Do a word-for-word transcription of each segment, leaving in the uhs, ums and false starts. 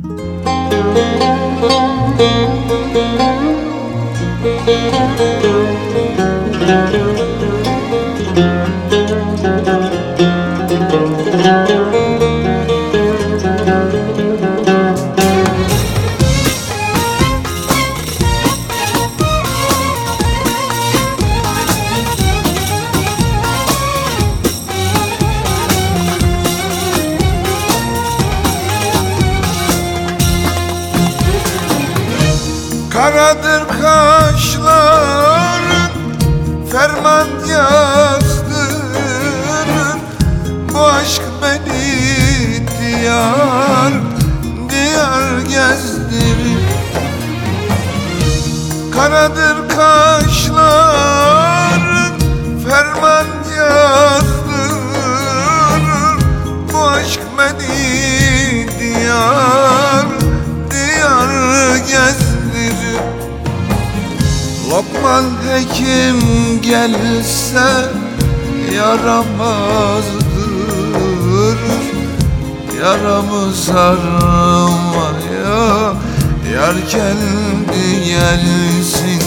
Karadır kaşların, ferman yazdırır. Bu aşk beni diyar diyar gezdirir. Karadır kaşların, ferman yazdırır. Bu aşk beni diyar diyar gezdirir. Lokman hekim gelse yaramazdır. Yaramı sarmaya yar kendi gelsin.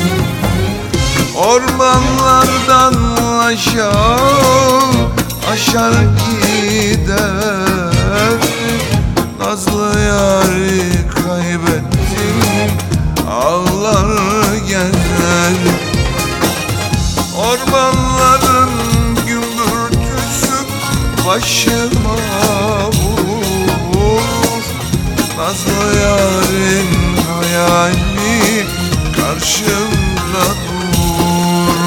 Ormanlardan aşağı aşar gider. Nazlı yâri kaybettim, ağlar gezer. Ormanların gümbürtüsü başıma vurur. Nazlı yarın hayali karşımda durur.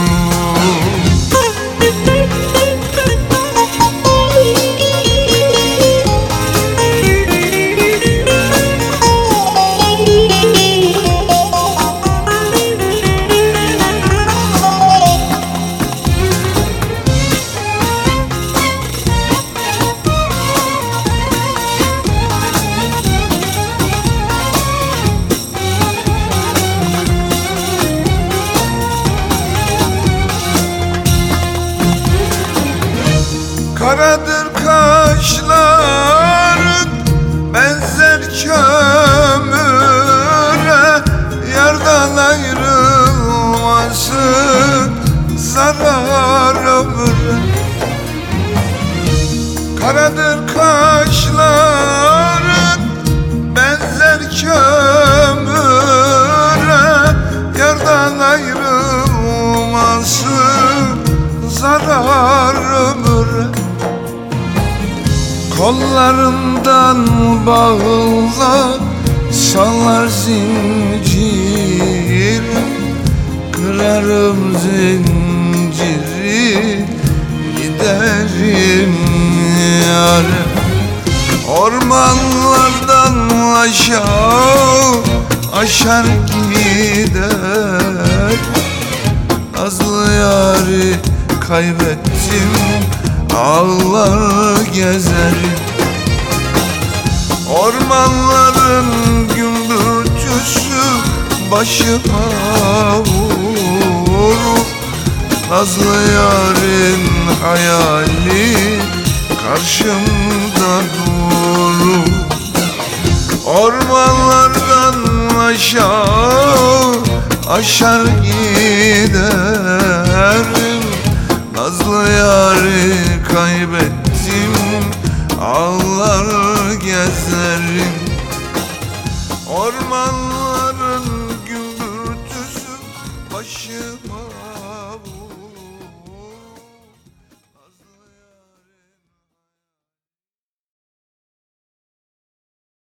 Karadır kaşların, benzer kömüre. Yardan ayrılması zarar ömüre. Karadır kaşların, benzer kömüre. Yardan ayrılması zarar ömüre. Kollarından bağla sallar zincir. Kırarım zinciri, giderim yâre. Ormanlardan aşağı aşar gider. Nazlı yâri kaybettim, ağlar gezerim. Ormanların gümbürtüsü başıma vurur. Nazlı yarın hayali karşımda durur. Ormanlardan aşağı aşar giderim. Nazlı yarı kaybettim, ağlar gezerim.